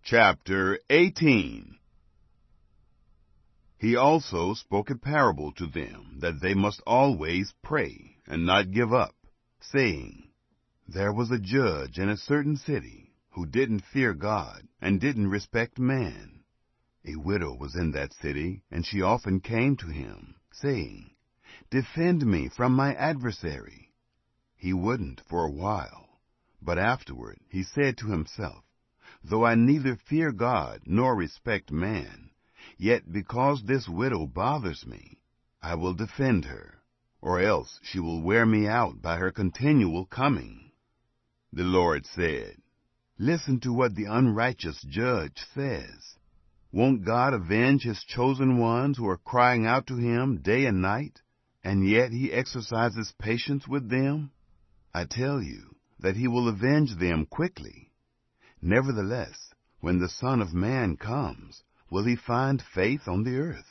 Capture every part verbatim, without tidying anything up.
Chapter eighteen. He also spoke a parable to them, that they must always pray, and not give up, saying, There was a judge in a certain city, who didn't fear God, and didn't respect man. A widow was in that city, and she often came to him, saying, Defend me from my adversary. He wouldn't for a while, but afterward he said to himself, Though I neither fear God nor respect man, yet because this widow bothers me, I will defend her, or else she will wear me out by her continual coming. The Lord said, Listen to what the unrighteous judge says. Won't God avenge his chosen ones who are crying out to him day and night, and yet he exercises patience with them? I tell you that he will avenge them quickly. Nevertheless, when the Son of Man comes, will he find faith on the earth?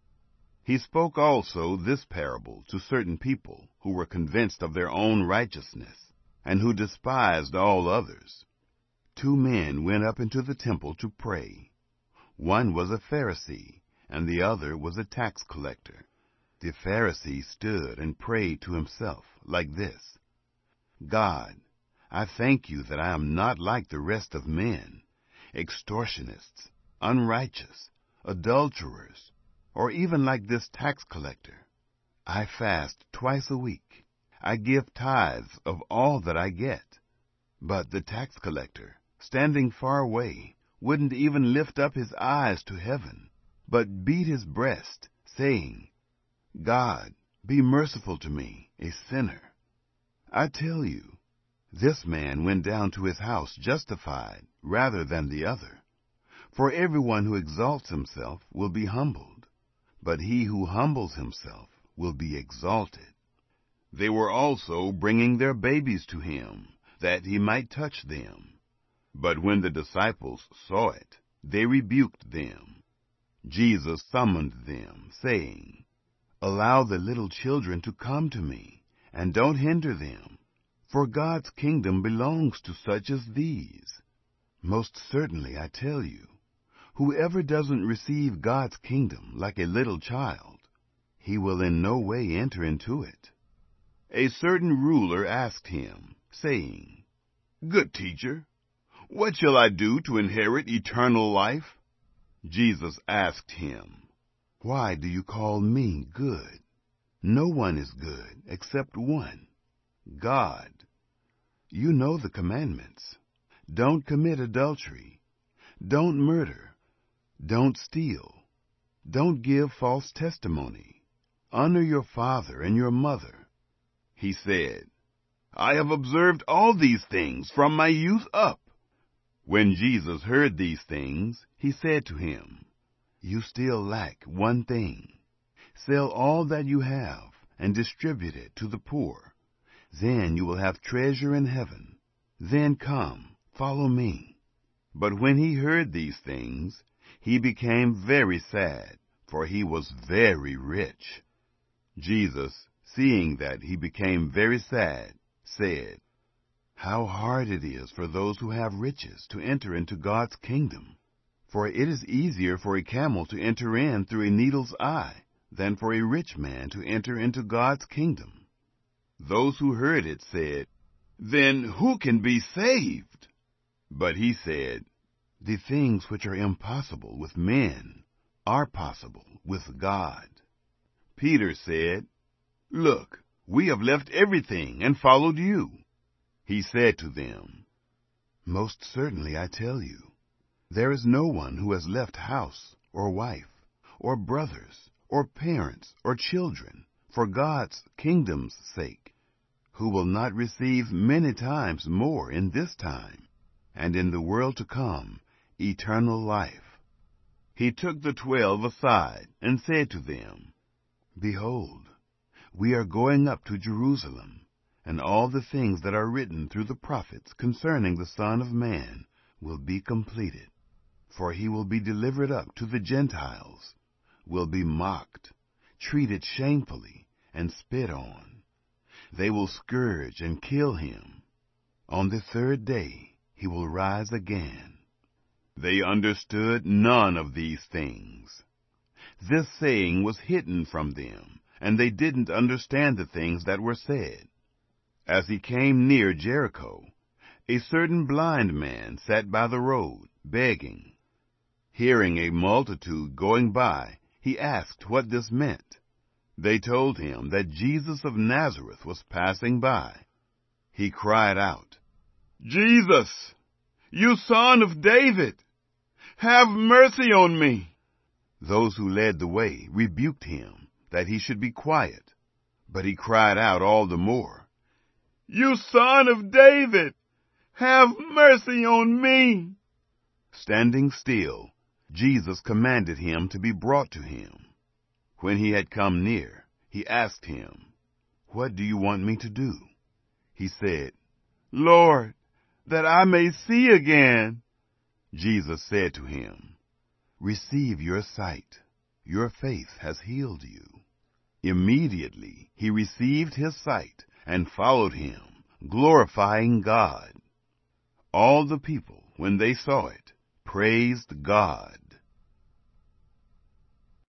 He spoke also this parable to certain people who were convinced of their own righteousness, and who despised all others. Two men went up into the temple to pray. One was a Pharisee, and the other was a tax collector. The Pharisee stood and prayed to himself like this, God, I thank you that I am not like the rest of men, extortionists, unrighteous, adulterers, or even like this tax collector. I fast twice a week. I give tithes of all that I get. But the tax collector, standing far away, wouldn't even lift up his eyes to heaven, but beat his breast, saying, God, be merciful to me, a sinner. I tell you, this man went down to his house justified rather than the other. For everyone who exalts himself will be humbled, but he who humbles himself will be exalted. They were also bringing their babies to him, that he might touch them. But when the disciples saw it, they rebuked them. Jesus summoned them, saying, Allow the little children to come to me, and don't hinder them. For God's kingdom belongs to such as these. Most certainly, I tell you, whoever doesn't receive God's kingdom like a little child, he will in no way enter into it. A certain ruler asked him, saying, Good teacher, what shall I do to inherit eternal life? Jesus asked him, Why do you call me good? No one is good except one, God. You know the commandments. Don't commit adultery. Don't murder. Don't steal. Don't give false testimony. Honor your father and your mother. He said, I have observed all these things from my youth up. When Jesus heard these things, he said to him, You still lack one thing. Sell all that you have and distribute it to the poor. Then you will have treasure in heaven. Then come, follow me. But when he heard these things, he became very sad, for he was very rich. Jesus, seeing that he became very sad, said, How hard it is for those who have riches to enter into God's kingdom. For it is easier for a camel to enter in through a needle's eye than for a rich man to enter into God's kingdom. Those who heard it said, Then who can be saved? But he said, The things which are impossible with men are possible with God. Peter said, Look, we have left everything and followed you. He said to them, Most certainly I tell you, there is no one who has left house or wife or brothers or parents or children for God's kingdom's sake, who will not receive many times more in this time, and in the world to come, eternal life. He took the twelve aside and said to them, Behold, we are going up to Jerusalem, and all the things that are written through the prophets concerning the Son of Man will be completed. For he will be delivered up to the Gentiles, will be mocked, treated shamefully, and spit on. They will scourge and kill him. On the third day he will rise again. They understood none of these things. This saying was hidden from them, and they didn't understand the things that were said. As he came near Jericho, a certain blind man sat by the road, begging. Hearing a multitude going by, he asked what this meant. They told him that Jesus of Nazareth was passing by. He cried out, "Jesus, you Son of David, have mercy on me." Those who led the way rebuked him that he should be quiet, but he cried out all the more, "You Son of David, have mercy on me." Standing still, Jesus commanded him to be brought to him. When he had come near, he asked him, "What do you want me to do?" He said, "Lord, that I may see again." Jesus said to him, "Receive your sight. Your faith has healed you." Immediately he received his sight and followed him, glorifying God. All the people, when they saw it, praised God.